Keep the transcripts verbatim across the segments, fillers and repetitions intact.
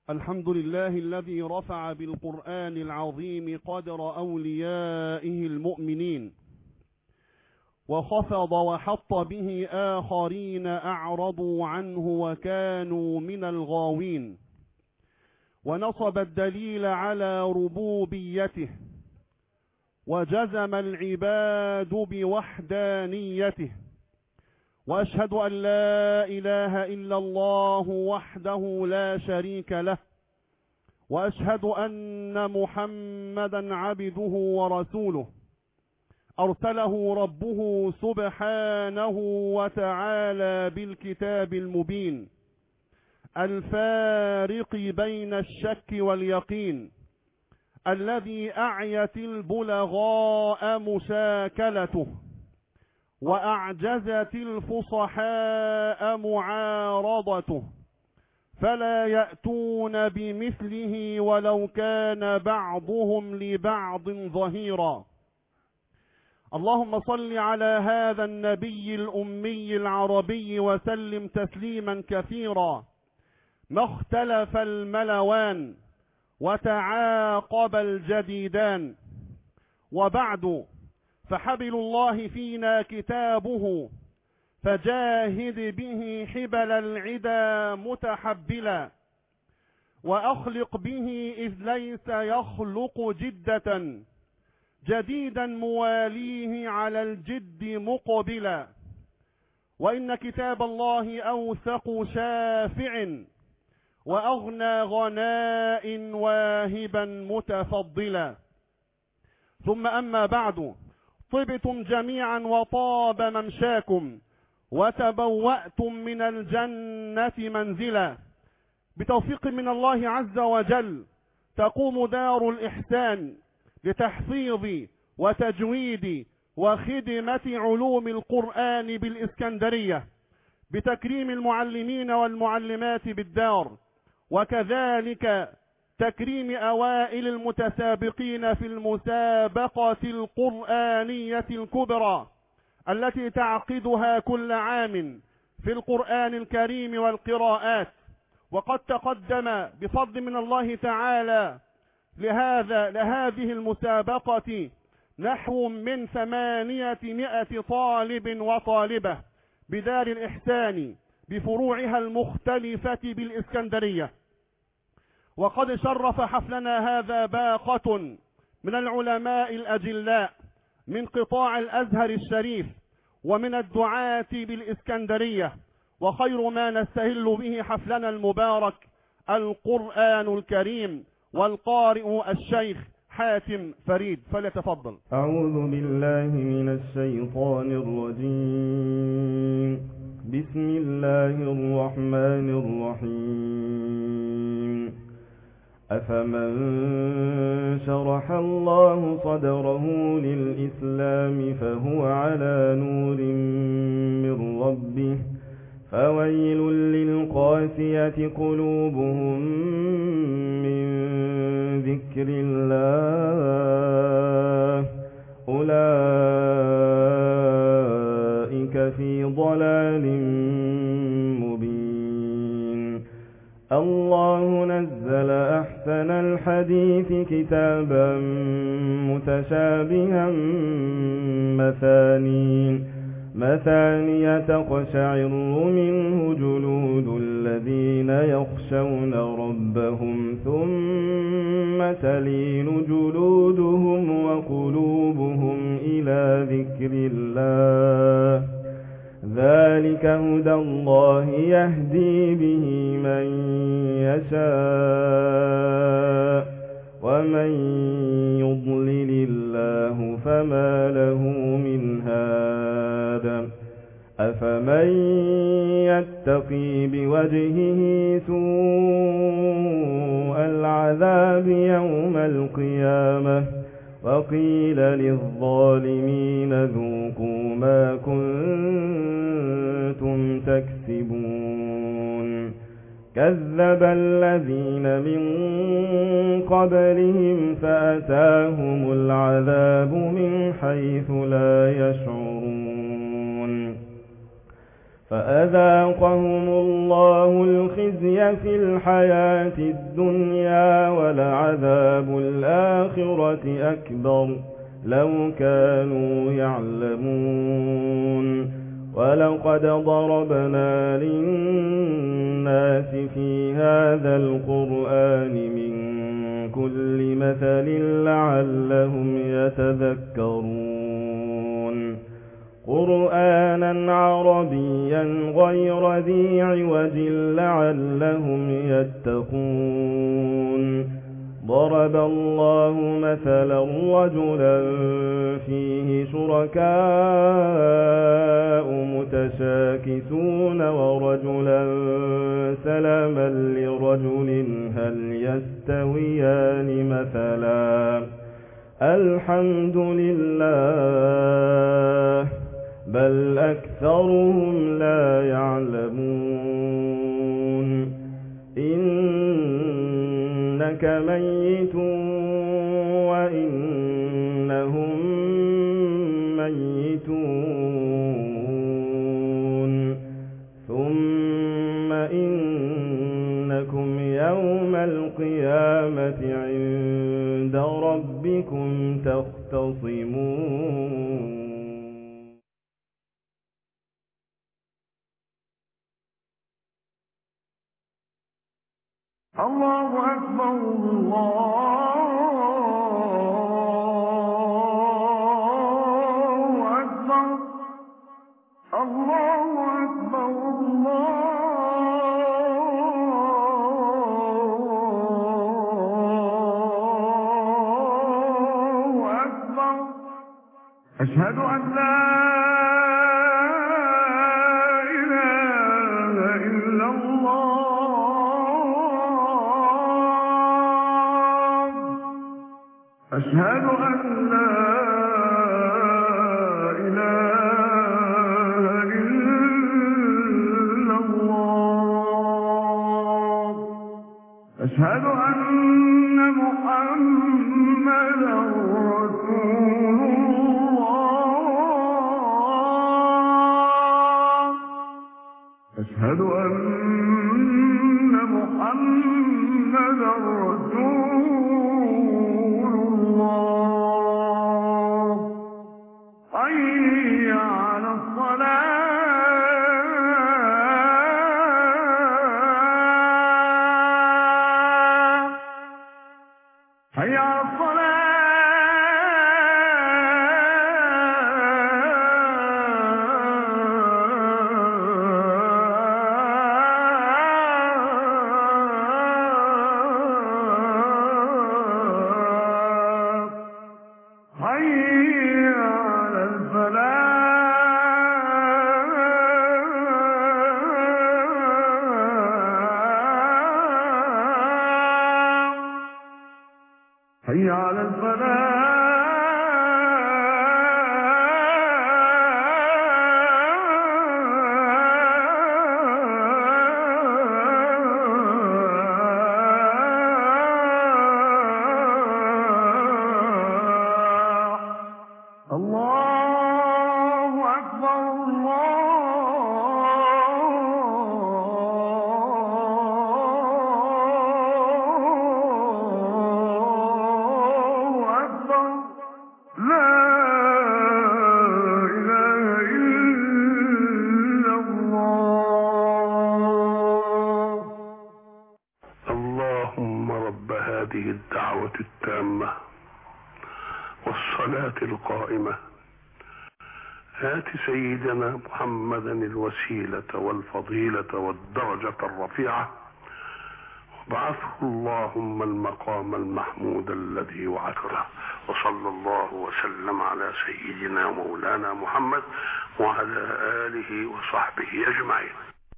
الحمد لله الذي رفع بالقرآن العظيم قدر أوليائه المؤمنين، وخفض وحط به آخرين أعرضوا عنه وكانوا من الغاوين، ونصب الدليل على ربوبيته، وجزم العباد بوحدانيته، وأشهد أن لا إله إلا الله وحده لا شريك له، وأشهد أن محمدا عبده ورسوله أرسله ربه سبحانه وتعالى بالكتاب المبين الفارق بين الشك واليقين، الذي أعيت البلغاء مشاكلته وأعجزت الفصحاء معارضته، فلا يأتون بمثله ولو كان بعضهم لبعض ظهيرا. اللهم صل على هذا النبي الأمي العربي وسلم تسليما كثيرا، ما اختلف الملوان وتعاقب الجديدان. وبعد، فحبل الله فينا كتابه، فجاهد به حبل العدا متحبلا، وأخلق به إذ ليس يخلق جدة، جديدا مواليه على الجد مقبلا. وإن كتاب الله أوثق شافع، وأغنى غناء واهبا متفضلا. ثم أما بعد، طبتم جميعا وطاب ممشاكم، وتبوأتم من الجنة منزلا. بتوفيق من الله عز وجل تقوم دار الإحسان لتحفيظ وتجويد وخدمة علوم القرآن بالإسكندرية، بتكريم المعلمين والمعلمات بالدار، وكذلك تكريم أوائل المتسابقين في المسابقة القرآنية الكبرى التي تعقدها كل عام في القرآن الكريم والقراءات. وقد تقدم بفضل من الله تعالى لهذا لهذه المسابقة نحو من ثمانية مئة طالب وطالبة بدار الإحسان بفروعها المختلفة بالإسكندرية. وقد شرف حفلنا هذا باقة من العلماء الأجلاء من قطاع الأزهر الشريف ومن الدعاة بالإسكندرية، وخير ما نستهل به حفلنا المبارك القرآن الكريم، والقارئ الشيخ حاتم فريد، فليتفضل. أعوذ بالله من الشيطان الرجيم. بسم الله الرحمن الرحيم. أفمن شرح الله صدره للإسلام فهو على نور من ربه، فويل للقاسية قلوبهم من ذكر الله، أولئك في ضلال مبين. الله نزل أحسن الحديث كتابا متشابها مثاني مثانية تقشعر منه جلود الذين يخشون ربهم، ثم تلين جلودهم وقلوبهم إلى ذكر الله، ذلك هدى الله يهدي به من يشاء، ومن يضلل الله فما له من هاد. أفمن يتقي بوجهه سوء العذاب يوم القيامة، وقيل للظالمين ذوقوا ما كنتم تكسبون. كذب الذين من قبلهم فأتاهم العذاب من حيث لا يشعرون. فأذاقهم الله الخزي في الحياة الدنيا ولعذاب الآخرة أكبر لو كانوا يعلمون ولقد ضربنا للناس في هذا القرآن من كل مثل لعلهم يتذكرون قرآنا عربيا غير ذي عوج لعلهم يتقون ضرب الله مثلا رجلا فيه شركاء متشاكسون ورجلا سلما لرجل هل يستويان مثلا الحمد لله بل أكثرهم لا يعلمون إنك ميت وإنهم ميتون ثم إنكم يوم القيامة عند ربكم تختصمون. الله أكبر الله أكبر الله أكبر الله أكبر أشهد أن لا إله إلا الله أشهد أن لا إله إلا الله أشهد أن محمدا رسول الله أشهد أن محمدا رسول الله حي على الصلاة حي على حي على الفلاح الله أكبر الله أكبر لا إله إلا الله. اللهم رب هذه الدعوة التامة والصلاة القائمة آت سيدنا محمدا الوسيلة والفضيلة والدرجة الرفيعة وابعثه اللهم المقام المحمود الذي وعدته وصلى الله وسلم على سيدنا مولانا محمد وعلى آله وصحبه أجمعين.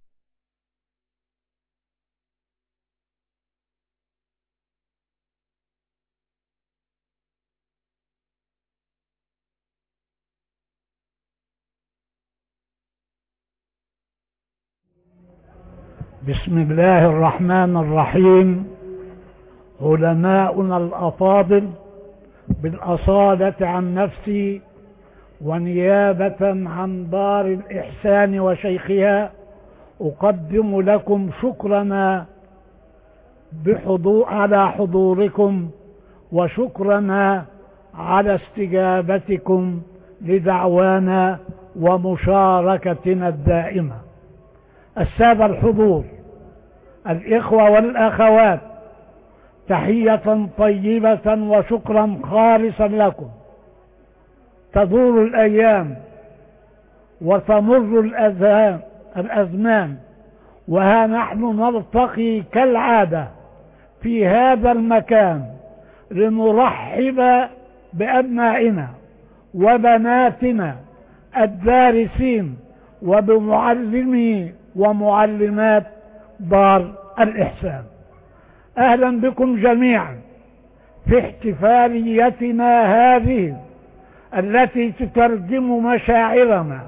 بسم الله الرحمن الرحيم. علماؤنا الأفاضل بالأصالة عن نفسي ونيابة عن دار الإحسان وشيخها أقدم لكم شكرنا بحضور على حضوركم، وشكرنا على استجابتكم لدعوانا ومشاركتنا الدائمة. السادة الحضور، الإخوة والأخوات، تحية طيبة وشكرا خالصا لكم. تدور الأيام وتمر الأزمان، وها نحن نلتقي كالعادة في هذا المكان لنرحب بأبنائنا وبناتنا الدارسين وبمعلمي ومعلمات دار الإحسان. أهلا بكم جميعا في احتفاليتنا هذه التي تترجم مشاعرنا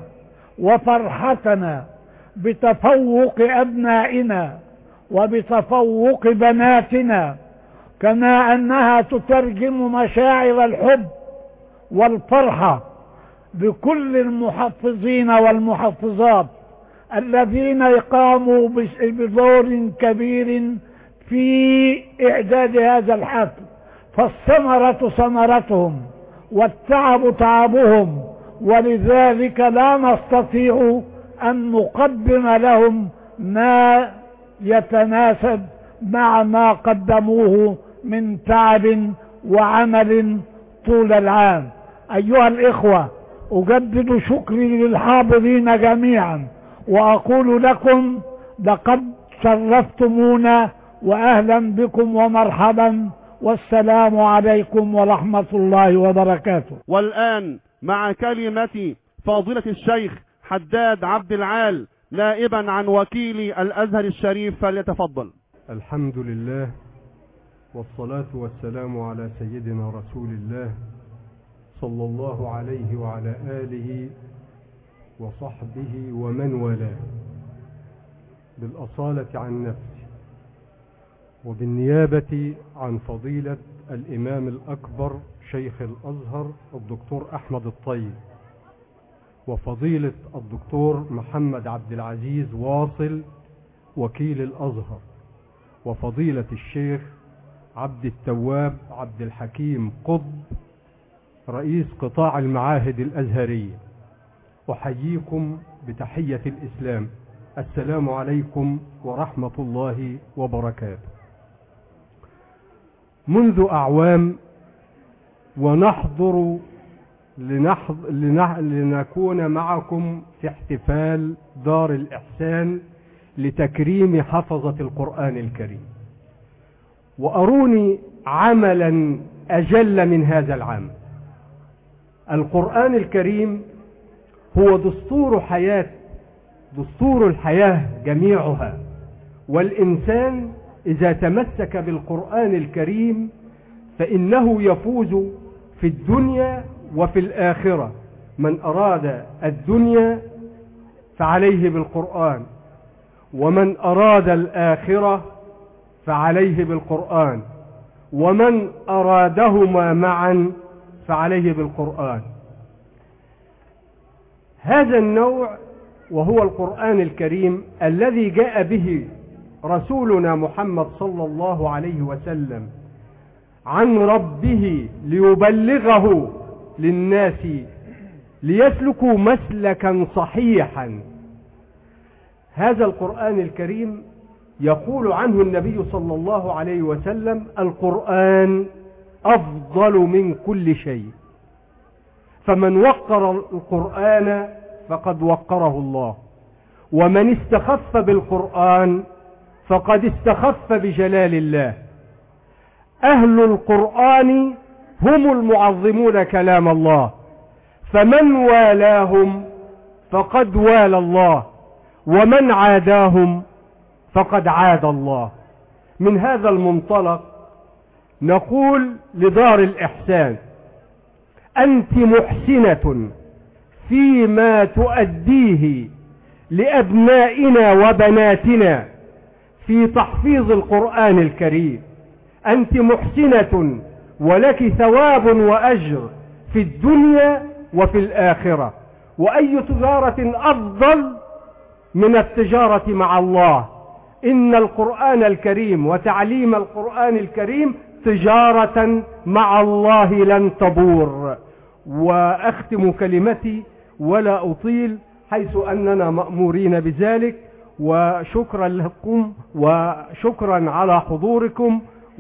وفرحتنا بتفوق أبنائنا وبتفوق بناتنا، كما أنها تترجم مشاعر الحب والفرحة بكل المحفظين والمحفظات الذين قاموا بدور كبير في إعداد هذا الحفل، فالثمرة ثمرتهم والتعب تعبهم، ولذلك لا نستطيع أن نقدم لهم ما يتناسب مع ما قدموه من تعب وعمل طول العام. أيها الإخوة، أجدد شكري للحاضرين جميعا وأقول لكم لقد شرفتمونا، وأهلا بكم ومرحبا، والسلام عليكم ورحمة الله وبركاته. والآن مع كلمة فاضلة الشيخ حداد عبد العال نائبا عن وكيل الأزهر الشريف، فليتفضل. الحمد لله والصلاة والسلام على سيدنا رسول الله صلى الله عليه وعلى آله وصحبه ومن والاه. بالأصالة عن نفسي وبالنيابة عن فضيلة الإمام الأكبر شيخ الأزهر الدكتور أحمد الطيب، وفضيلة الدكتور محمد عبد العزيز واصل وكيل الأزهر، وفضيلة الشيخ عبد التواب عبد الحكيم قطب رئيس قطاع المعاهد الأزهرية، أحييكم بتحية الإسلام. السلام عليكم ورحمة الله وبركاته. منذ أعوام ونحضر لنحض... لنح... لنكون معكم في احتفال دار الإحسان لتكريم حفظة القرآن الكريم، وأروني عملا أجل من هذا العمل. القرآن الكريم هو دستور حياة دستور الحياة جميعها، والإنسان إذا تمسك بالقرآن الكريم فإنه يفوز في الدنيا وفي الآخرة. من أراد الدنيا فعليه بالقرآن، ومن أراد الآخرة فعليه بالقرآن، ومن أرادهما معا فعليه بالقرآن. هذا النوع وهو القرآن الكريم الذي جاء به رسولنا محمد صلى الله عليه وسلم عن ربه ليبلغه للناس ليسلكوا مسلكا صحيحا. هذا القرآن الكريم يقول عنه النبي صلى الله عليه وسلم: القرآن أفضل من كل شيء، فمن وقر القرآن فقد وقره الله، ومن استخف بالقرآن فقد استخف بجلال الله. أهل القرآن هم المعظمون كلام الله، فمن والاهم فقد والى الله، ومن عاداهم فقد عاد الله. من هذا المنطلق نقول لدار الإحسان: أنت محسنة فيما تؤديه لأبنائنا وبناتنا في تحفيظ القرآن الكريم. أنت محسنة ولك ثواب وأجر في الدنيا وفي الآخرة. وأي تجارة أفضل من التجارة مع الله؟ إن القرآن الكريم وتعليم القرآن الكريم تجارة مع الله لن تبور. وأختم كلمتي ولا أطيل حيث أننا مأمورين بذلك، وشكرا لكم وشكرا على حضوركم،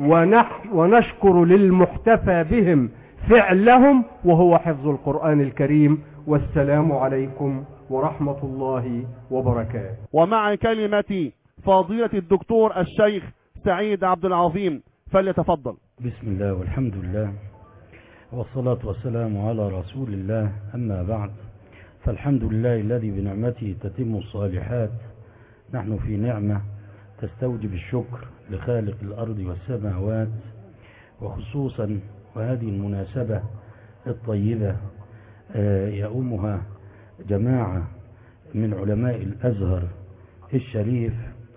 ونشكر للمحتفى بهم فعلهم وهو حفظ القرآن الكريم. والسلام عليكم ورحمة الله وبركاته. ومع كلمة فضيلة الدكتور الشيخ سعيد عبد العظيم فليتفضل. بسم الله والحمد لله والصلاة والسلام على رسول الله، أما بعد، فالحمد لله الذي بنعمته تتم الصالحات. نحن في نعمة تستوجب الشكر لخالق الأرض والسماوات، وخصوصا وهذه المناسبة الطيبة يؤمها جماعة من علماء الأزهر الشريف،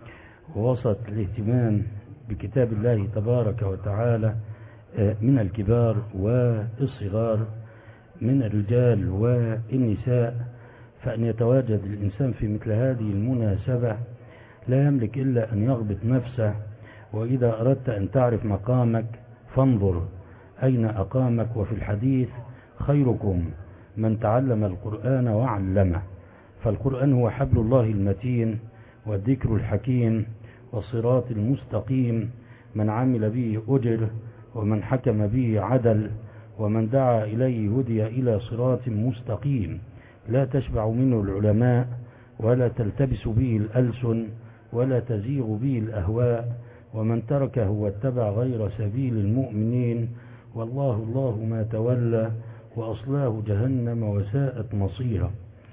ووسط الاهتمام بكتاب الله تبارك وتعالى من الكبار والصغار، من الرجال والنساء، فأن يتواجد الإنسان في مثل هذه المناسبة لا يملك إلا أن يغبط نفسه. وإذا أردت أن تعرف مقامك فانظر أين أقامك. وفي الحديث: خيركم من تعلم القرآن وعلمه. فالقرآن هو حبل الله المتين والذكر الحكيم والصراط المستقيم، من عمل به أجر ومن حكم به عدل ومن دعا إليه هدي إلى صراط مستقيم لا تشبع منه العلماء ولا تلتبس به الألسن ولا تزيغ به الأهواء، ومن تركه واتبع غير سبيل المؤمنين والله الله ما تولى وأصلاه جهنم وساءت مصيرا.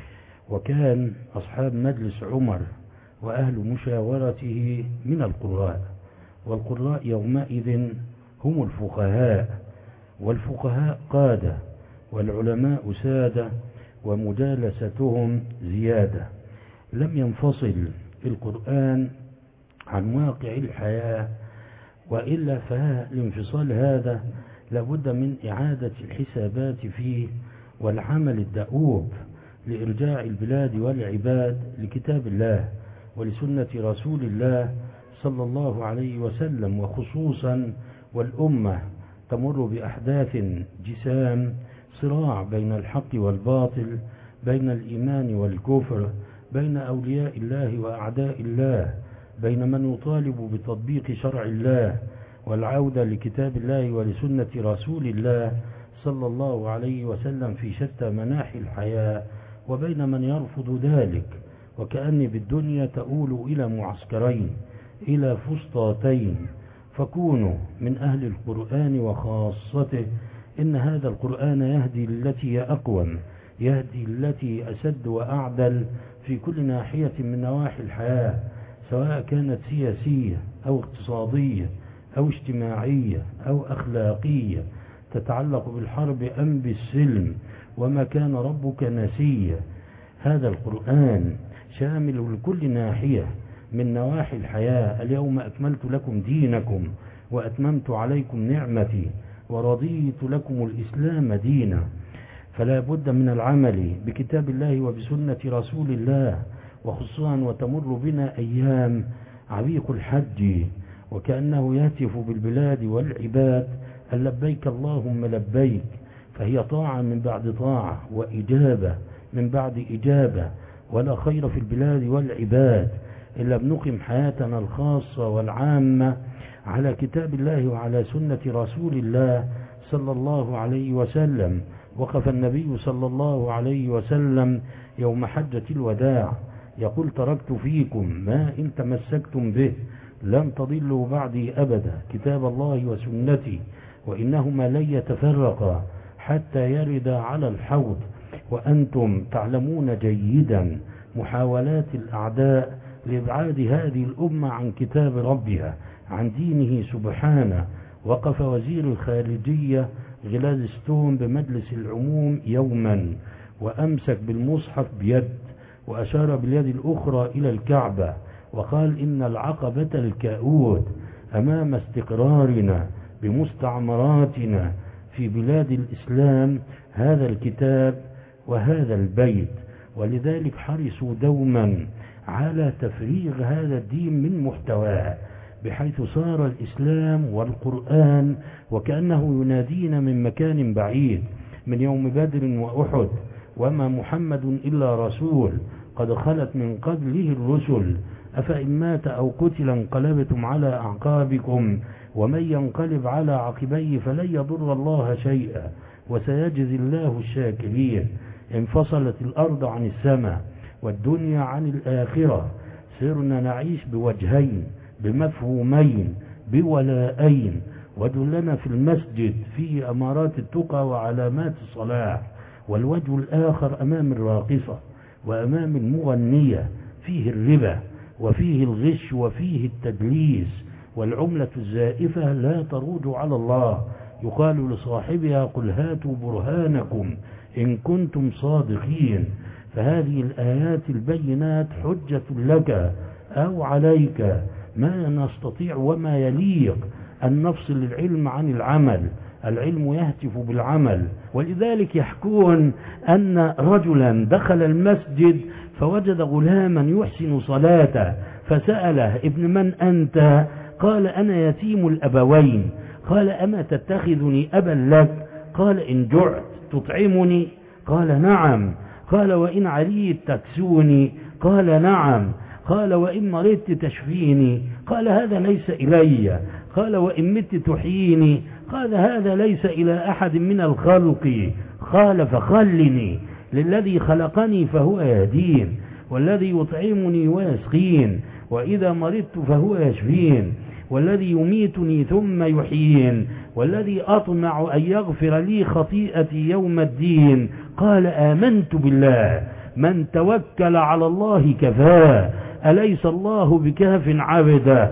وكان أصحاب مجلس عمر وأهل مشاورته من القراء، والقراء يومئذ هم الفقهاء، والفقهاء قادة، والعلماء سادة، ومجالستهم زيادة. لم ينفصل القرآن عن واقع الحياة، وإلا فالانفصال هذا لابد من إعادة الحسابات فيه والعمل الدؤوب لإرجاع البلاد والعباد لكتاب الله ولسنة رسول الله صلى الله عليه وسلم. وخصوصا والأمة تمر بأحداث جسام، صراع بين الحق والباطل، بين الإيمان والكفر، بين أولياء الله وأعداء الله، بين من يطالب بتطبيق شرع الله والعودة لكتاب الله ولسنة رسول الله صلى الله عليه وسلم في شتى مناحي الحياة، وبين من يرفض ذلك. وكأني بالدنيا تؤول إلى معسكرين، إلى فسطاطين، فكونوا من أهل القرآن وخاصته. إن هذا القرآن يهدي للتي هي أقوم، يهدي للتي أسد وأعدل في كل ناحية من نواحي الحياة، سواء كانت سياسية أو اقتصادية أو اجتماعية أو أخلاقية، تتعلق بالحرب أم بالسلم، وما كان ربك نسيا. هذا القرآن شامل لكل ناحية من نواحي الحياة. اليوم أكملت لكم دينكم وأتممت عليكم نعمتي ورضيت لكم الإسلام دينا. فلا بد من العمل بكتاب الله وبسنة رسول الله، وخصوصا وتمر بنا أيام عبيق الحج، وكأنه يهتف بالبلاد والعباد أن لبيك اللهم لبيك، فهي طاعة من بعد طاعة وإجابة من بعد إجابة. ولا خير في البلاد والعباد إلا بنقم حياتنا الخاصة والعامة على كتاب الله وعلى سنة رسول الله صلى الله عليه وسلم. وقف النبي صلى الله عليه وسلم يوم حجة الوداع يقول: تركت فيكم ما إن تمسكتم به لن تضلوا بعدي أبدا، كتاب الله وسنتي، وإنهما لن يتفرقا حتى يردا على الحوض. وأنتم تعلمون جيدا محاولات الأعداء لإبعاد هذه الأمة عن كتاب ربها، عن دينه سبحانه. وقف وزير الخارجية غلادستون بمجلس العموم يوما وأمسك بالمصحف بيد وأشار باليد الأخرى إلى الكعبة وقال: إن العقبة الكؤود أمام استقرارنا بمستعمراتنا في بلاد الإسلام. هذا الكتاب وهذا البيت، ولذلك حرصوا دوما على تفريغ هذا الدين من محتواه، بحيث صار الإسلام والقرآن وكأنه ينادينا من مكان بعيد، من يوم بدر وأحد: وما محمد إلا رسول قد خلت من قبله الرسل أفإن مات أو قتل انقلبتم على أعقابكم ومن ينقلب على عقبيه فلن يضر الله شيئا وسيجزي الله الشاكرين. انفصلت الأرض عن السماء والدنيا عن الآخرة، صرنا نعيش بوجهين بمفهومين بولائين، ودلنا في المسجد فيه أمارات التقى وعلامات الصلاح، والوجه الآخر أمام الراقصة وأمام المغنية فيه الربا وفيه الغش وفيه التدليس، والعملة الزائفة لا تروج على الله. يقال لصاحبها: قل هاتوا برهانكم إن كنتم صادقين. فهذه الآيات البينات حجة لك أو عليك، ما نستطيع وما يليق أن نفصل العلم عن العمل، العلم يهتف بالعمل. ولذلك يحكون أن رجلا دخل المسجد فوجد غلاما يحسن صلاته، فسأله: ابن من أنت؟ قال: أنا يتيم الأبوين. قال: أما تتخذني أبا لك؟ قال: إن جعت تطعمني؟ قال: نعم. قال: وإن عليت تكسوني؟ قال: نعم. قال: وإن مرضت تشفيني؟ قال: هذا ليس إلي. قال: وإن مت تحييني؟ قال: هذا ليس إلى أحد من الخلق. قال: فخلني للذي خلقني فهو يهدين، والذي يطعمني ويسقين، وإذا مرضت فهو يشفين، والذي يميتني ثم يحيين، والذي أطمع أن يغفر لي خطيئتي يوم الدين. قال: آمنت بالله، من توكل على الله كفاه، أليس الله بكاف عبدا،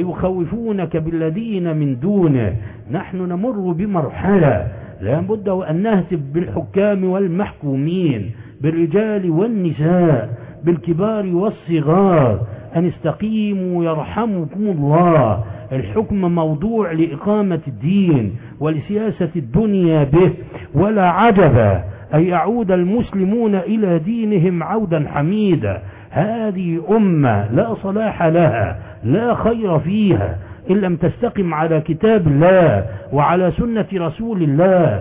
ويخوفونك بالذين من دونه. نحن نمر بمرحلة لا بد وأن نهتف بالحكام والمحكومين، بالرجال والنساء، بالكبار والصغار، أن استقيموا يرحمكم الله. الحكم موضوع لإقامة الدين ولسياسة الدنيا به، ولا عجب أن يعود المسلمون إلى دينهم عودا حميدا. هذه أمة لا صلاح لها، لا خير فيها إن لم تستقم على كتاب الله وعلى سنة رسول الله،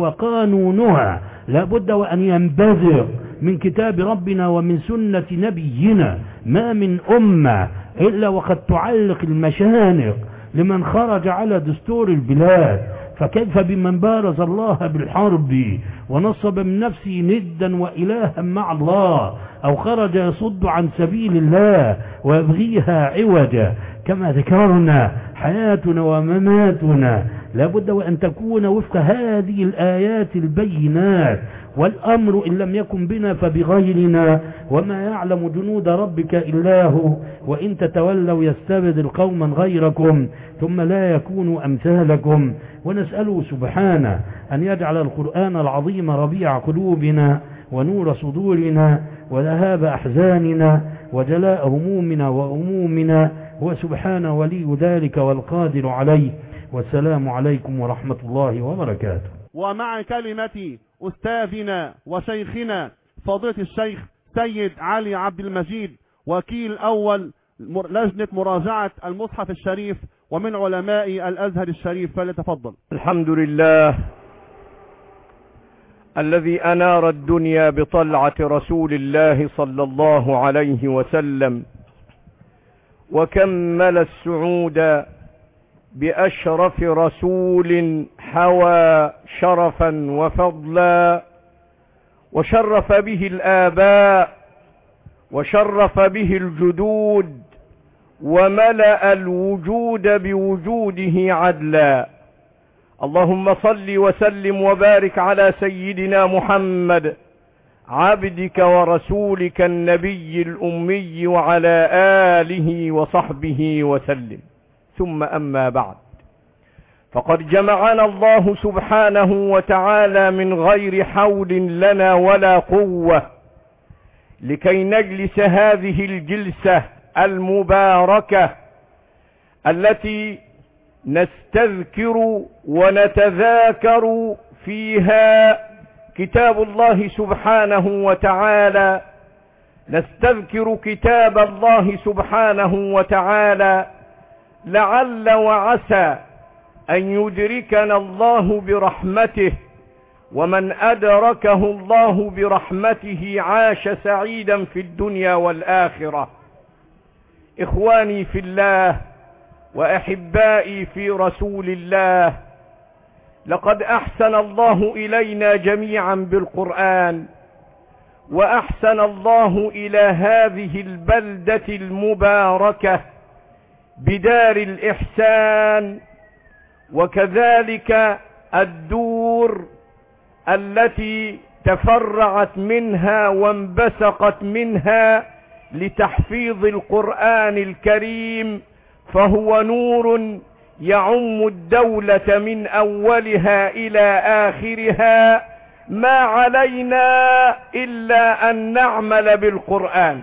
وقانونها لا بد وأن ينبذر من كتاب ربنا ومن سنة نبينا. ما من أمة إلا وقد تعلق المشانق لمن خرج على دستور البلاد، فكيف بمن بارز الله بالحرب ونصب من نفسه ندا وإلها مع الله، أو خرج يصد عن سبيل الله ويبغيها عوجا. كما ذكرنا حياتنا ومماتنا لابد وأن تكون وفق هذه الآيات البينات، والأمر إن لم يكن بنا فبغيرنا، وما يعلم جنود ربك إلا هو، وإن تتولوا يستبدل قوما غيركم ثم لا يكونوا أمثالكم. ونسأله سبحانه أن يجعل القرآن العظيم ربيع قلوبنا ونور صدورنا وذهاب أحزاننا وجلاء همومنا وأمومنا، وسبحانه ولي ذلك والقادر عليه. والسلام عليكم ورحمة الله وبركاته. ومع كلمة أستاذنا وشيخنا فضيلة الشيخ سيد علي عبد المجيد، وكيل أول لجنة مراجعة المصحف الشريف ومن علماء الأزهر الشريف، فليتفضل. الحمد لله الذي أنار الدنيا بطلعة رسول الله صلى الله عليه وسلم، وكمل السعود بأشرف رسول حوى شرفا وفضلا، وشرف به الآباء وشرف به الجدود، وملأ الوجود بوجوده عدلا. اللهم صل وسلم وبارك على سيدنا محمد عبدك ورسولك النبي الأمي وعلى آله وصحبه وسلم. ثم أما بعد، فقد جمعنا الله سبحانه وتعالى من غير حول لنا ولا قوة لكي نجلس هذه الجلسة المباركة التي نستذكر ونتذاكر فيها كتاب الله سبحانه وتعالى، نستذكر كتاب الله سبحانه وتعالى لعل وعسى أن يدركنا الله برحمته، ومن أدركه الله برحمته عاش سعيدا في الدنيا والآخرة. إخواني في الله وأحبائي في رسول الله، لقد أحسن الله إلينا جميعا بالقرآن، وأحسن الله إلى هذه البلدة المباركة بدار الإحسان، وكذلك الدور التي تفرعت منها وانبثقت منها لتحفيظ القرآن الكريم، فهو نور يعم الدولة من أولها إلى آخرها. ما علينا إلا أن نعمل بالقرآن،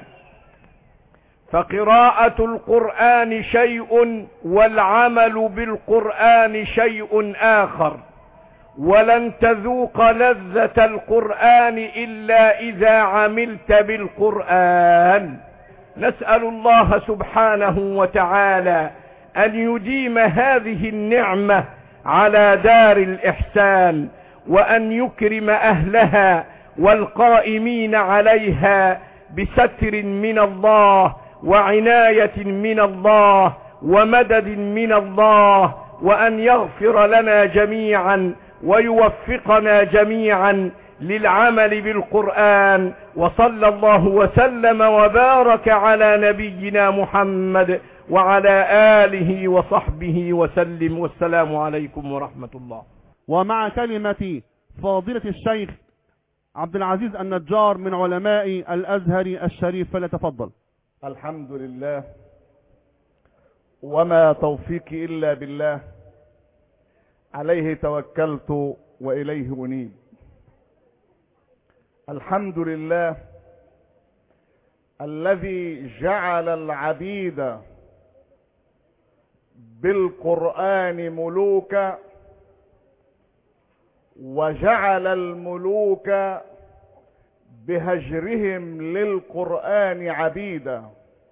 فقراءة القرآن شيء والعمل بالقرآن شيء آخر، ولن تذوق لذة القرآن إلا إذا عملت بالقرآن. نسأل الله سبحانه وتعالى أن يديم هذه النعمة على دار الإحسان، وأن يكرم أهلها والقائمين عليها بستر من الله وعناية من الله ومدد من الله، وأن يغفر لنا جميعا ويوفقنا جميعا للعمل بالقرآن. وصلى الله وسلم وبارك على نبينا محمد وعلى آله وصحبه وسلم، والسلام عليكم ورحمة الله. ومع كلمة فاضلة الشيخ عبد العزيز النجار من علماء الأزهر الشريف، فليتفضل. الحمد لله، وما توفيقي إلا بالله، عليه توكلت وإليه أنيب. الحمد لله الذي جعل العبيد بالقرآن ملوكا، وجعل الملوك بهجرهم للقرآن عبيدا.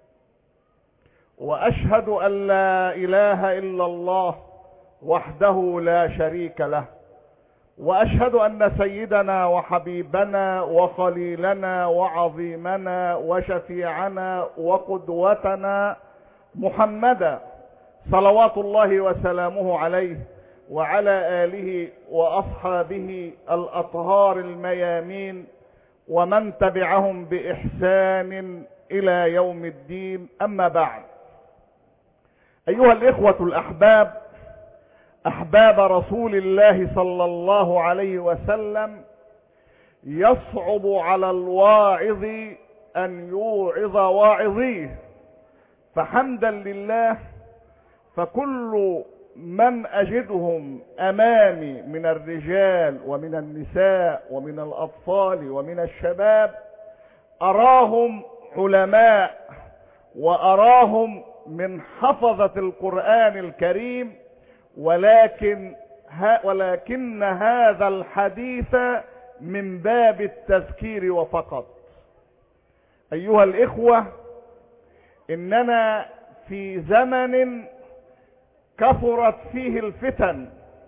وأشهد أن لا إله إلا الله وحده لا شريك له، وأشهد أن سيدنا وحبيبنا وخليلنا وعظيمنا وشفيعنا وقدوتنا محمدا صلوات الله وسلامه عليه وعلى آله وأصحابه الأطهار الميامين، ومن تبعهم بإحسان إلى يوم الدين. أما بعد، أيها الإخوة الأحباب، أحباب رسول الله صلى الله عليه وسلم، يصعب على الواعظ أن يوعظ واعظيه، فحمدا لله فكل من أجدهم أمامي من الرجال ومن النساء ومن الأطفال ومن الشباب أراهم علماء، وأراهم من حفظة القرآن الكريم، ولكن ها ولكن هذا الحديث من باب التذكير وفقط. أيها الإخوة، إننا في زمن كثرت فيه الفتن،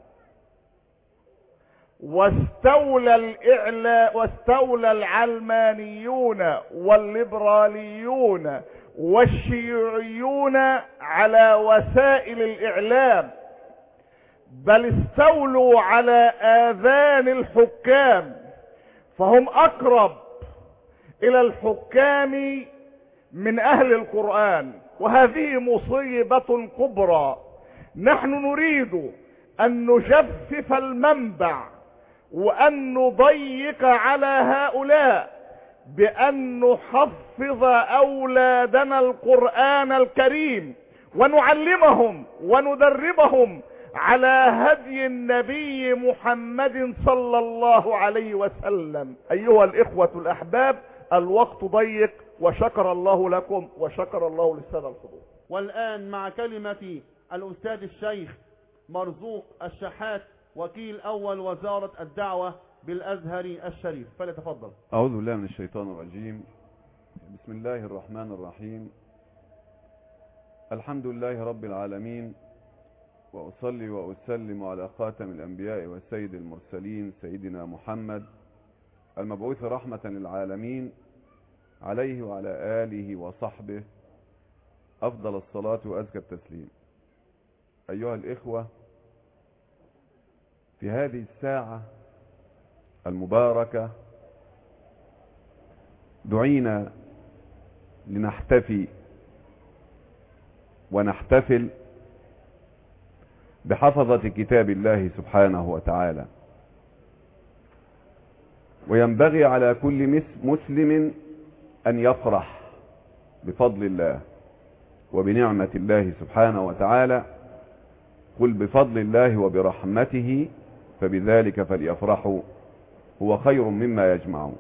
واستولى الإعلاء واستولى العلمانيون والليبراليون والشيوعيون على وسائل الإعلام، بل استولوا على آذان الحكام، فهم أقرب إلى الحكام من أهل القرآن، وهذه مصيبة كبرى. نحن نريد أن نجفف المنبع وأن نضيق على هؤلاء بأن نحفظ أولادنا القرآن الكريم، ونعلمهم وندربهم على هدي النبي محمد صلى الله عليه وسلم. أيها الإخوة الأحباب، الوقت ضيق، وشكر الله لكم وشكر الله للسادة الحضور. والآن مع كلمة الأستاذ الشيخ مرزوق الشحات، وكيل أول وزارة الدعوة بالأزهر الشريف، فليتفضل. أعوذ بالله من الشيطان الرجيم. بسم الله الرحمن الرحيم. الحمد لله رب العالمين، وأصلي وأسلم على خاتم الأنبياء والسيد المرسلين سيدنا محمد المبعوث رحمة للعالمين، عليه وعلى آله وصحبه أفضل الصلاة وأزكى التسليم. أيها الإخوة، في هذه الساعة المباركة دعينا لنحتفي ونحتفل بحفظة كتاب الله سبحانه وتعالى، وينبغي على كل مسلم أن يفرح بفضل الله وبنعمة الله سبحانه وتعالى. قل بفضل الله وبرحمته فبذلك فليفرحوا هو خير مما يجمعون.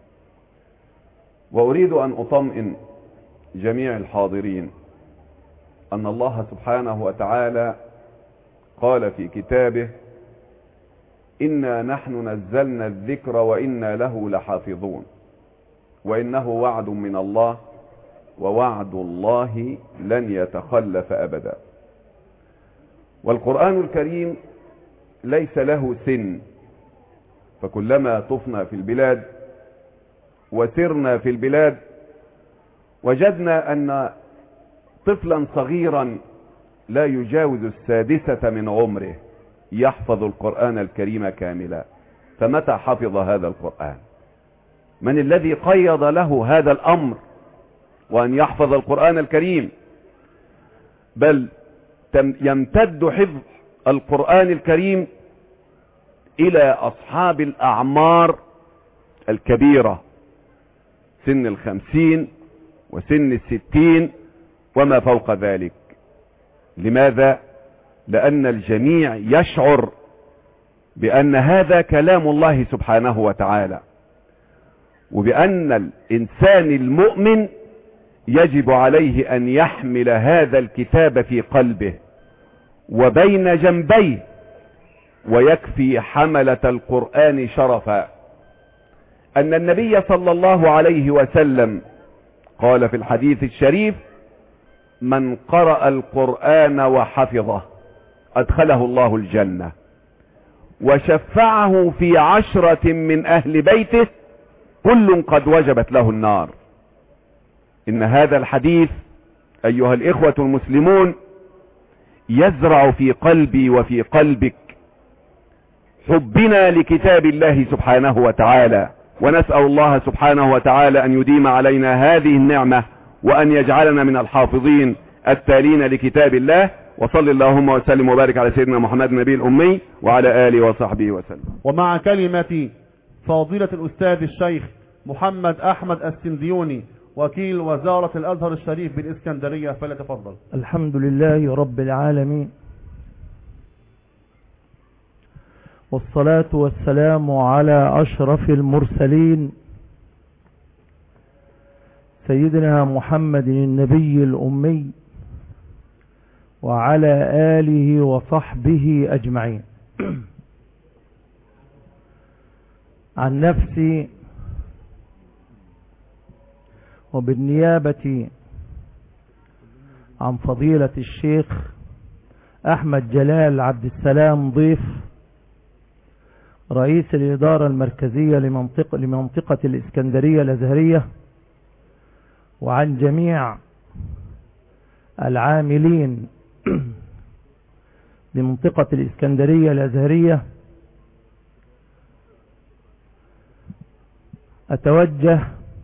وأريد أن أطمئن جميع الحاضرين أن الله سبحانه وتعالى قال في كتابه: إنا نحن نزلنا الذكر وإنا له لحافظون، وإنه وعد من الله ووعد الله لن يتخلف أبدا. والقرآن الكريم ليس له سن، فكلما طفنا في البلاد وسرنا في البلاد وجدنا أن طفلا صغيرا لا يجاوز السادسة من عمره يحفظ القرآن الكريم كاملا. فمتى حفظ هذا القرآن؟ من الذي قيض له هذا الأمر وأن يحفظ القرآن الكريم؟ بل يمتد حفظ القرآن الكريم إلى أصحاب الأعمار الكبيرة، سن الخمسين وسن الستين وما فوق ذلك. لماذا؟ لأن الجميع يشعر بأن هذا كلام الله سبحانه وتعالى، وبأن الإنسان المؤمن يجب عليه أن يحمل هذا الكتاب في قلبه وبين جنبيه، ويكفي حملة القرآن شرفا أن النبي صلى الله عليه وسلم قال في الحديث الشريف: من قرأ القرآن وحفظه أدخله الله الجنة وشفعه في عشرة من أهل بيته كل قد وجبت له النار. إن هذا الحديث أيها الإخوة المسلمون يزرع في قلبي وفي قلبك حبنا لكتاب الله سبحانه وتعالى، ونسأل الله سبحانه وتعالى أن يديم علينا هذه النعمة وأن يجعلنا من الحافظين التالين لكتاب الله. وصل اللهم وسلم وبارك على سيدنا محمد النبي الأمي وعلى آله وصحبه وسلم. ومع كلمة فضيلة الأستاذ الشيخ محمد أحمد السنديوني وكيل وزارة الأزهر الشريف بالإسكندرية، فليتفضل. الحمد لله رب العالمين، والصلاة والسلام على أشرف المرسلين سيدنا محمد النبي الأمي وعلى آله وصحبه أجمعين. عن نفسي وبالنيابة عن فضيلة الشيخ أحمد جلال عبد السلام ضيف رئيس الإدارة المركزية لمنطقة, لمنطقة الإسكندرية الأزهرية، وعن جميع العاملين بمنطقة الإسكندرية الأزهرية، أتوجه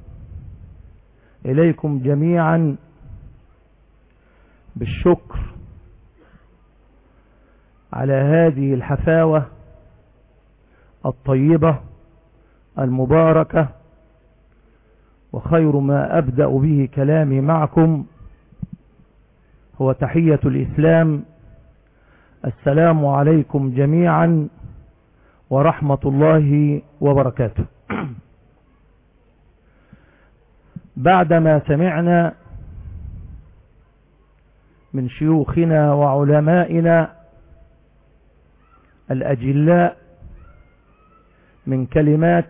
إليكم جميعا بالشكر على هذه الحفاوة الطيبة المباركة. وخير ما أبدأ به كلامي معكم هو تحية الإسلام: السلام عليكم جميعا ورحمة الله وبركاته. بعدما سمعنا من شيوخنا وعلمائنا الأجلاء من كلمات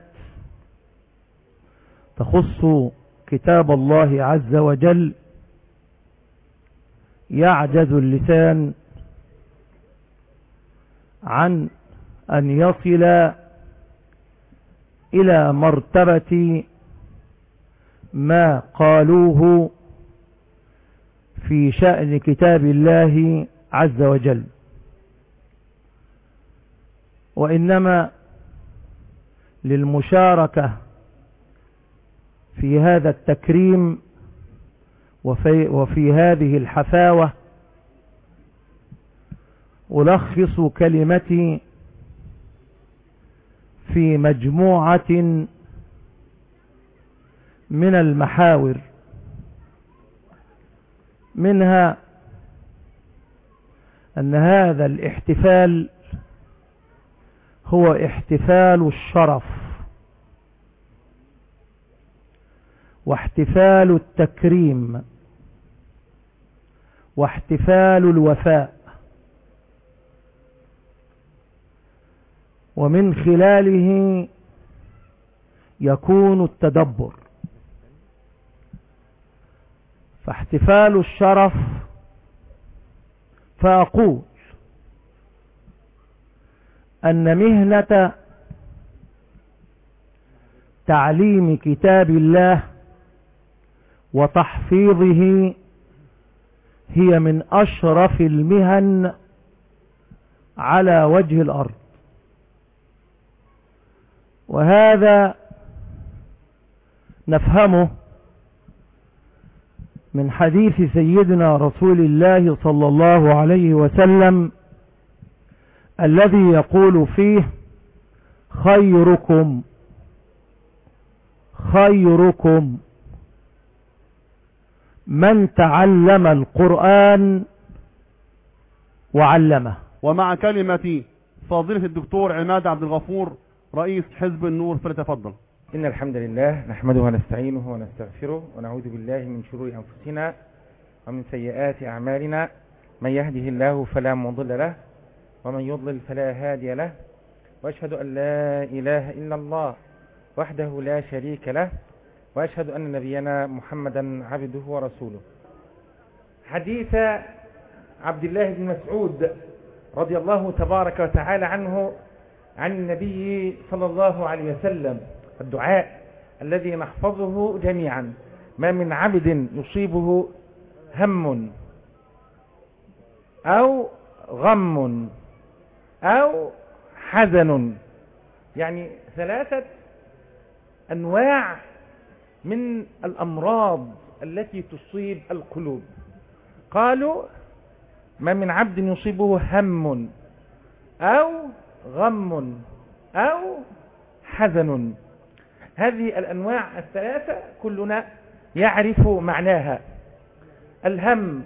تخص كتاب الله عز وجل يعجز اللسان عن أن يصل إلى مرتبة ما قالوه في شأن كتاب الله عز وجل، وإنما للمشاركة في هذا التكريم وفي, وفي هذه الحفاوة ألخص كلمتي في مجموعة من المحاور، منها أن هذا الاحتفال هو احتفال الشرف واحتفال التكريم واحتفال الوفاء، ومن خلاله يكون التدبر. فاحتفال الشرف، فأقول أن مهنة تعليم كتاب الله وتحفيظه هي من أشرف المهن على وجه الأرض، وهذا نفهمه من حديث سيدنا رسول الله صلى الله عليه وسلم الذي يقول فيه: خيركم خيركم من تعلم القرآن وعلمه. ومع كلمة فضيلة الدكتور عماد عبد الغفور رئيس حزب النور، فليتفضل. إن الحمد لله نحمده ونستعينه ونستغفره ونعوذ بالله من شرور أنفسنا ومن سيئات أعمالنا، من يهده الله فلا مضل له ومن يضلل فلا هادي له، وأشهد أن لا إله إلا الله وحده لا شريك له، وأشهد أن نبينا محمدا عبده ورسوله. حديث عبد الله بن مسعود رضي الله تبارك وتعالى عنه عن النبي صلى الله عليه وسلم، الدعاء الذي نحفظه جميعا: ما من عبد يصيبه هم أو غم أو حزن، يعني ثلاثة أنواع من الأمراض التي تصيب القلوب. قالوا: ما من عبد يصيبه هم أو غم أو حزن. هذه الأنواع الثلاثة كلنا يعرف معناها: الهم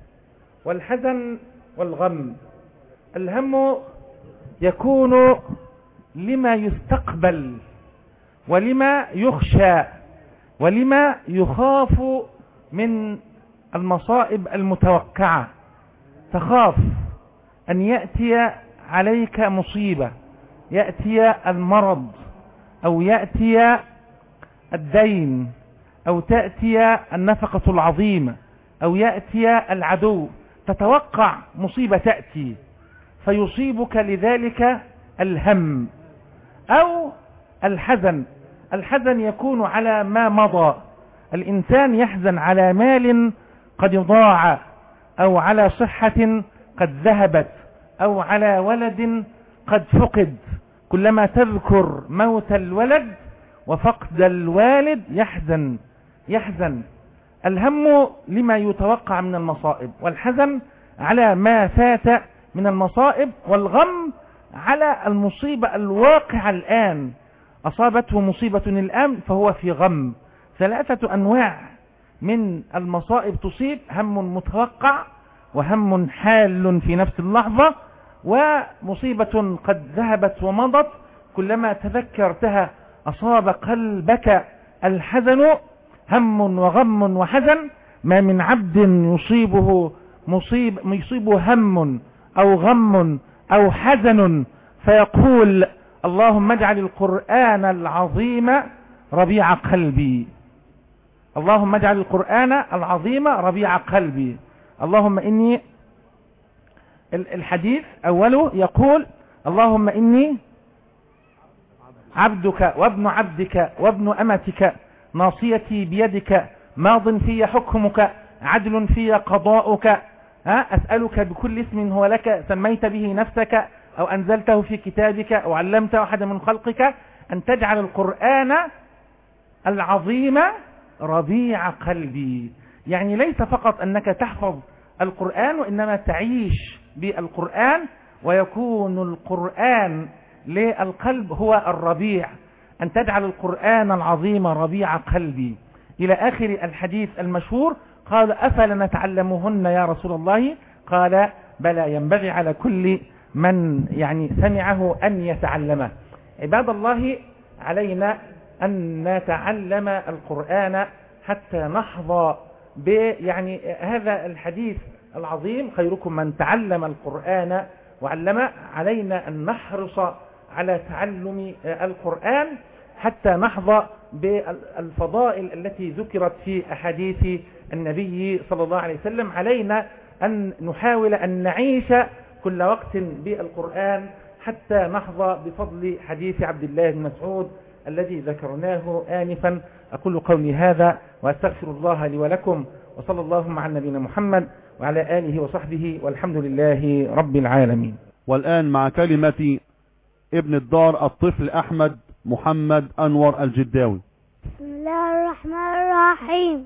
والحزن والغم. الهم يكون لما يستقبل ولما يخشى ولما يخاف من المصائب المتوقعة، تخاف أن يأتي عليك مصيبة، يأتي المرض أو يأتي الدين أو تأتي النفقة العظيمة أو يأتي العدو، تتوقع مصيبة تأتي فيصيبك لذلك الهم. أو الحزن، الحزن يكون على ما مضى، الإنسان يحزن على مال قد ضاع أو على صحة قد ذهبت أو على ولد قد فقد، كلما تذكر موت الولد وفقد الوالد يحزن يحزن. الهم لما يتوقع من المصائب، والحزن على ما فات من المصائب، والغم على المصيبة الواقعة الآن، أصابته مصيبة الآن فهو في غم. ثلاثة أنواع من المصائب تصيب: هم متوقع، وهم حال في نفس اللحظة، ومصيبة قد ذهبت ومضت كلما تذكرتها أصاب قلبك الحزن. هم وغم وحزن. ما من عبد يصيبه مصيب يصيبه هم أو غم أو حزن فيقول: اللهم اجعل القرآن العظيم ربيع قلبي. اللهم اجعل القرآن العظيم ربيع قلبي. اللهم إني، الحديث أوله يقول اللهم إني عبدك وابن عبدك وابن أمتك ناصيتي بيدك ماض في حكمك عدل في قضاؤك، أسألك بكل اسم هو لك سميت به نفسك أو أنزلته في كتابك أو علمته أحد من خلقك أن تجعل القرآن العظيم ربيع قلبي. يعني ليس فقط أنك تحفظ القرآن وإنما تعيش بالقرآن، ويكون القرآن للقلب هو الربيع، أن تجعل القرآن العظيم ربيع قلبي إلى آخر الحديث المشهور. قال أفلا نتعلمهن يا رسول الله؟ قال بلى، ينبغي على كل من يعني سمعه أن يتعلمه. عباد الله، علينا أن نتعلم القرآن حتى نحظى ب يعني هذا الحديث العظيم خيركم من تعلم القرآن وعلمه. علينا أن نحرص على تعلم القرآن حتى نحظى بالفضائل التي ذكرت في أحاديث النبي صلى الله عليه وسلم. علينا أن نحاول أن نعيش كل وقت بالقرآن حتى نحظى بفضل حديث عبد الله بن مسعود الذي ذكرناه آنفا. أقول قولي هذا وأستغفر الله لي ولكم، وصلى الله على نبينا محمد وعلى آله وصحبه، والحمد لله رب العالمين. والآن مع كلمة ابن الدار الطفل أحمد محمد أنور الجداوي. بسم الله الرحمن الرحيم.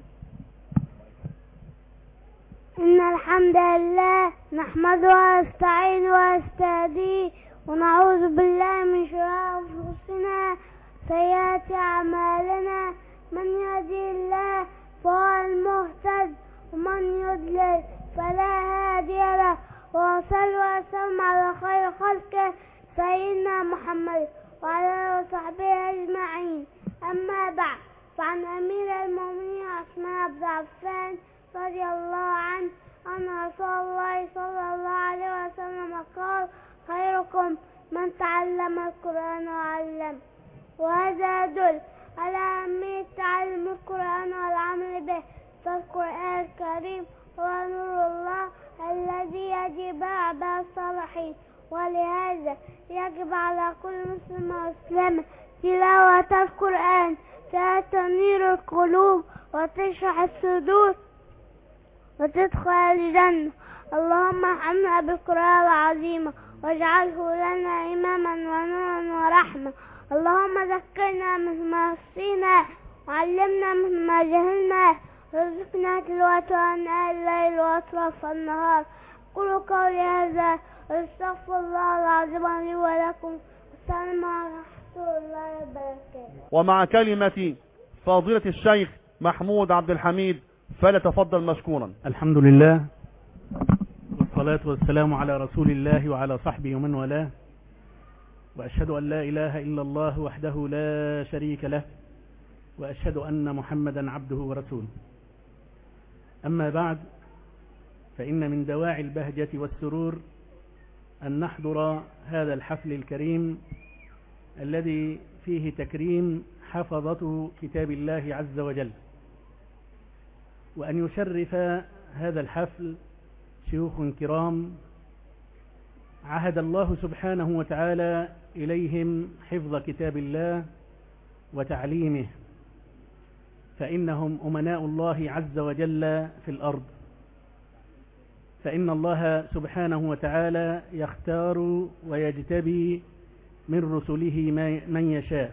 إن الحمد لله نحمده ونستعينه ونستهديه ونعوذ بالله من شرور أنفسنا سيئات أعمالنا، من يهدي الله فهو المهتد ومن يضلل فلا هادي له، وصلى وسلم على خير خلقه سيدنا محمد وعلى آله وصحبه أجمعين. أما بعد، فعن أمير المؤمنين عثمان بن عفان رضي الله عنه أن رسول الله صلى الله عليه وسلم قال: خيركم من تعلم القرآن وعلمه. وهذا يدل على أهمية تعلم القرآن والعمل به، فالقرآن الكريم هو نور الله الذي يجب على الصالحين، ولهذا يجب على كل مسلم ومسلمة تلاوة القرآن، فتنير القلوب وتشرح الصدور وتدخل الجنة. اللهم ارحمنا بالقرآن العظيم واجعله لنا إماما ونورا ورحمة. اللهم ذكرنا مما نسينا وعلمنا مما جهلنا، وارزقنا تلاوته آناء الليل وأطراف النهار. قولوا قولي هذا واستغفر الله العظيم لي ولكم، والسلام على رسول الله وبركاته. ومع كلمة فضيلة الشيخ محمود عبد الحميد، فليتفضل مشكورا. الحمد لله والصلاة والسلام على رسول الله وعلى صحبه ومن والاه، وأشهد أن لا إله إلا الله وحده لا شريك له، وأشهد أن محمدا عبده ورسوله. أما بعد، فإن من دواعي البهجة والسرور أن نحضر هذا الحفل الكريم الذي فيه تكريم حفظة كتاب الله عز وجل، وأن يشرف هذا الحفل شيوخ كرام عهد الله سبحانه وتعالى إليهم حفظ كتاب الله وتعليمه، فإنهم أمناء الله عز وجل في الأرض. فإن الله سبحانه وتعالى يختار ويجتبي من رسله من يشاء،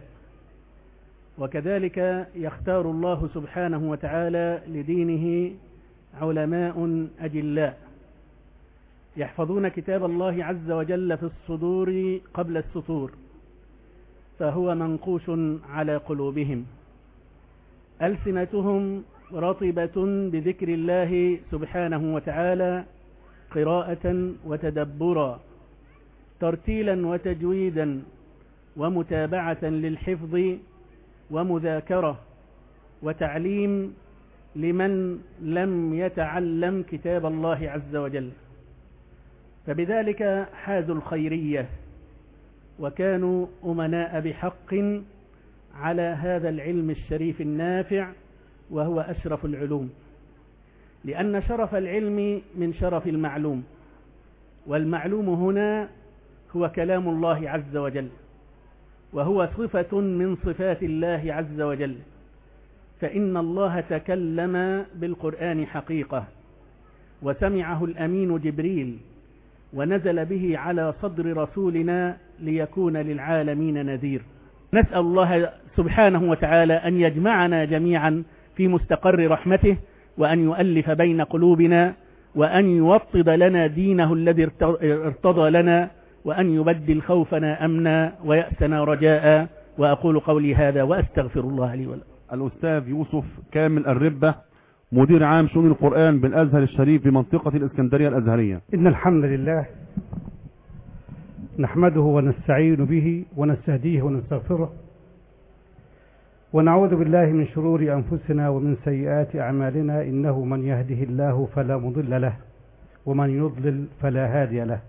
وكذلك يختار الله سبحانه وتعالى لدينه علماء أجلاء يحفظون كتاب الله عز وجل في الصدور قبل السطور، فهو منقوش على قلوبهم، ألسنتهم رطبة بذكر الله سبحانه وتعالى قراءة وتدبرا، ترتيلا وتجويدا، ومتابعة للحفظ، ومذاكرة وتعليم لمن لم يتعلم كتاب الله عز وجل. فبذلك حازوا الخيرية وكانوا أمناء بحق على هذا العلم الشريف النافع، وهو أشرف العلوم، لأن شرف العلم من شرف المعلوم، والمعلوم هنا هو كلام الله عز وجل، وهو صفة من صفات الله عز وجل، فإن الله تكلم بالقرآن حقيقة، وسمعه الأمين جبريل، ونزل به على صدر رسولنا ليكون للعالمين نذير. نسأل الله سبحانه وتعالى أن يجمعنا جميعا في مستقر رحمته، وأن يؤلف بين قلوبنا، وأن يوطد لنا دينه الذي ارتضى لنا، وأن يبدل خوفنا أمنا ويأسنا رجاء. وأقول قولي هذا وأستغفر الله لي ولكم. الأستاذ يوسف كامل الربة، مدير عام شؤون القرآن بالأزهر الشريف بمنطقة الإسكندرية الأزهرية. إن الحمد لله نحمده ونستعين به ونستهديه ونستغفره، ونعوذ بالله من شرور أنفسنا ومن سيئات أعمالنا، إنه من يهده الله فلا مضل له، ومن يضلل فلا هادي له.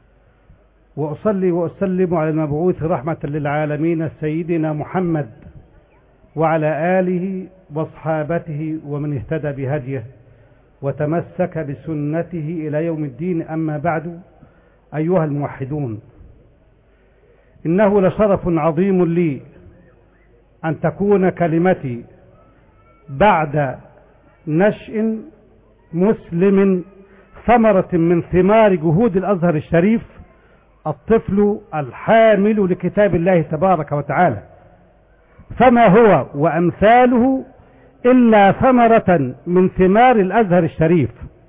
وأصلي وأسلم على المبعوث رحمة للعالمين سيدنا محمد وعلى آله واصحابته ومن اهتدى بهديه وتمسك بسنته إلى يوم الدين. أما بعد، أيها الموحدون، إنه لشرف عظيم لي أن تكون كلمتي بعد نشء مسلم ثمرة من ثمار جهود الأزهر الشريف، الطفل الحامل لكتاب الله تبارك وتعالى، فما هو وأمثاله إلا ثمرة من ثمار الأزهر الشريف.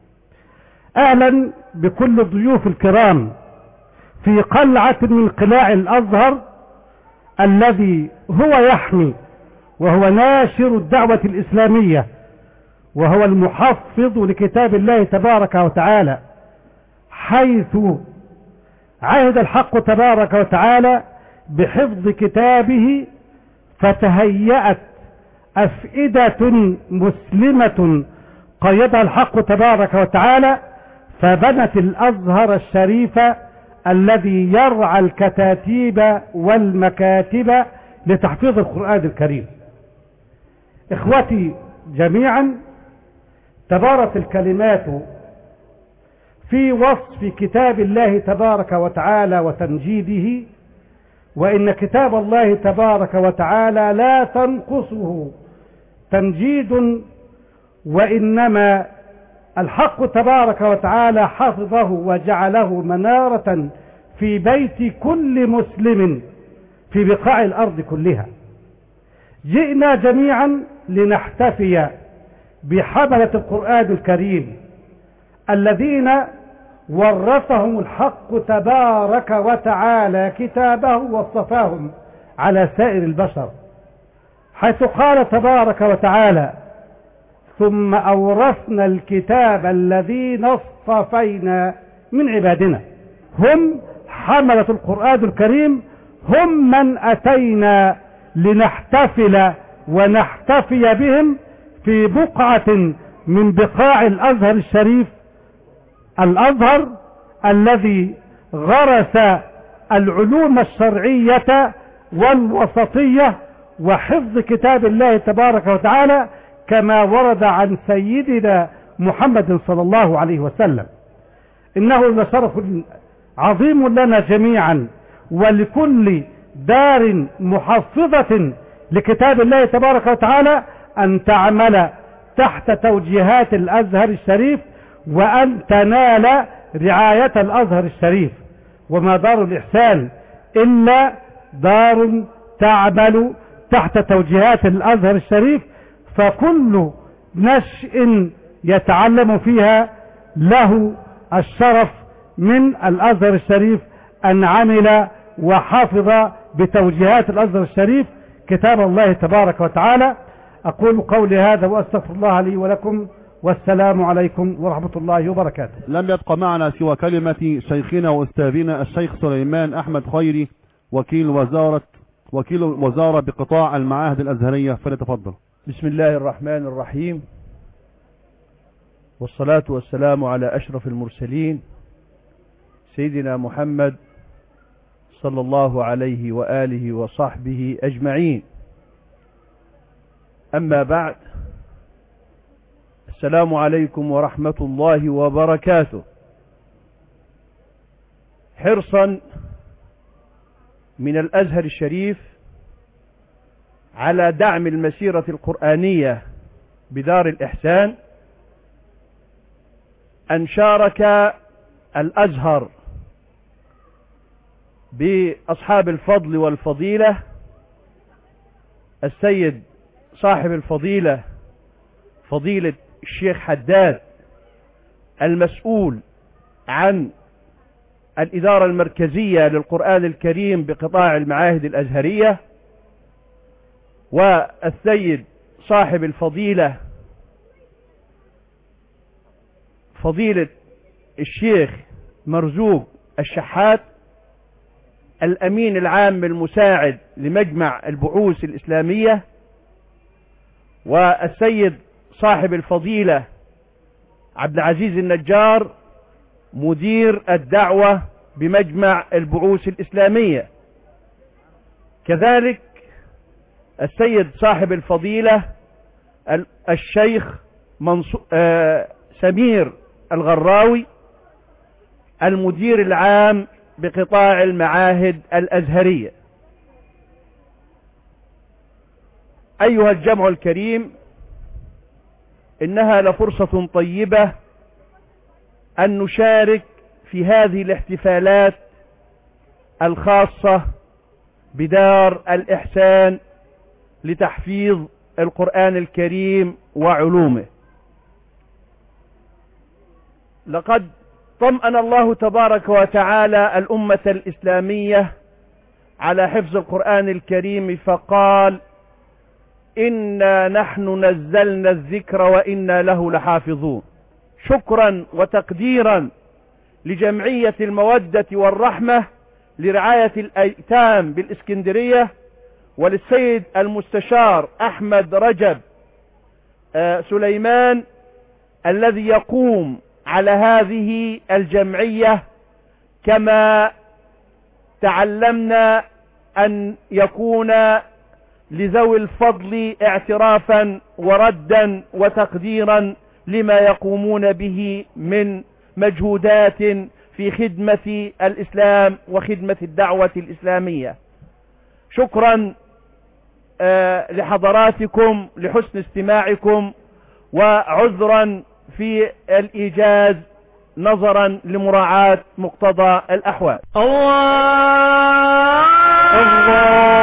أهلا بكل الضيوف الكرام في قلعة من قلاع الأزهر الذي هو يحمي وهو ناشر الدعوة الإسلامية، وهو المحفظ لكتاب الله تبارك وتعالى، حيث عهد الحق تبارك وتعالى بحفظ كتابه، فتهيأت أفئدة مسلمة قيدها الحق تبارك وتعالى، فبنت الأزهر الشريف الذي يرعى الكتاتيب والمكاتب لتحفيظ القرآن الكريم. إخوتي جميعا، تبارك الكلمات في وصف كتاب الله تبارك وتعالى وتمجيده، وإن كتاب الله تبارك وتعالى لا تنقصه تمجيد، وإنما الحق تبارك وتعالى حفظه وجعله منارة في بيت كل مسلم في بقاع الأرض كلها. جئنا جميعا لنحتفي بحملة القرآن الكريم الذين ورثهم الحق تبارك وتعالى كتابه واصطفاهم على سائر البشر، حيث قال تبارك وتعالى: ثم أورثنا الكتاب الذين اصطفينا من عبادنا. هم حملة القرآن الكريم، هم من أتينا لنحتفل ونحتفي بهم في بقعة من بقاع الأزهر الشريف، الأزهر الذي غرس العلوم الشرعية والوسطية وحفظ كتاب الله تبارك وتعالى كما ورد عن سيدنا محمد صلى الله عليه وسلم. إنه لشرف عظيم لنا جميعا ولكل دار محفظة لكتاب الله تبارك وتعالى أن تعمل تحت توجيهات الأزهر الشريف، وأن تنال رعاية الأزهر الشريف. وما دار الإحسان إلا دار تعمل تحت توجيهات الأزهر الشريف، فكل نشء يتعلم فيها له الشرف من الأزهر الشريف أن عمل وحافظ بتوجيهات الأزهر الشريف كتاب الله تبارك وتعالى. أقول قولي هذا وأستغفر الله لي ولكم، والسلام عليكم ورحمة الله وبركاته. لم يبقى معنا سوى كلمة شيخنا وأستاذنا الشيخ سليمان أحمد خيري، وكيل وزارة وكيل وزارة بقطاع المعاهد الأزهرية، فليتفضل. بسم الله الرحمن الرحيم، والصلاة والسلام على أشرف المرسلين سيدنا محمد صلى الله عليه وآله وصحبه أجمعين. أما بعد، السلام عليكم ورحمة الله وبركاته. حرصا من الأزهر الشريف على دعم المسيرة القرآنية بدار الإحسان، أن شارك الأزهر بأصحاب الفضل والفضيلة السيد صاحب الفضيلة فضيلة الشيخ حداد المسؤول عن الإدارة المركزية للقرآن الكريم بقطاع المعاهد الأزهرية، والسيد صاحب الفضيلة فضيلة الشيخ مرزوق الشحات الأمين العام المساعد لمجمع البحوث الإسلامية، والسيد صاحب الفضيلة عبد العزيز النجار مدير الدعوة بمجمع البحوث الإسلامية، كذلك السيد صاحب الفضيلة الشيخ سمير الغراوي المدير العام بقطاع المعاهد الأزهرية. أيها الجمع الكريم، إنها لفرصة طيبة أن نشارك في هذه الاحتفالات الخاصة بدار الإحسان لتحفيظ القرآن الكريم وعلومه. لقد طمأن الله تبارك وتعالى الأمة الإسلامية على حفظ القرآن الكريم فقال: إنا نحن نزلنا الذكر وإنا له لحافظون. شكرا وتقديرا لجمعية المودة والرحمة لرعاية الأيتام بالإسكندرية، وللسيد المستشار أحمد رجب سليمان الذي يقوم على هذه الجمعية، كما تعلمنا أن يكون لذوي الفضل اعترافا وردا وتقديرا لما يقومون به من مجهودات في خدمة الإسلام وخدمة الدعوة الإسلامية. شكرا آه لحضراتكم لحسن استماعكم، وعذرا في الإيجاز نظرا لمراعاة مقتضى الأحوال. الله الله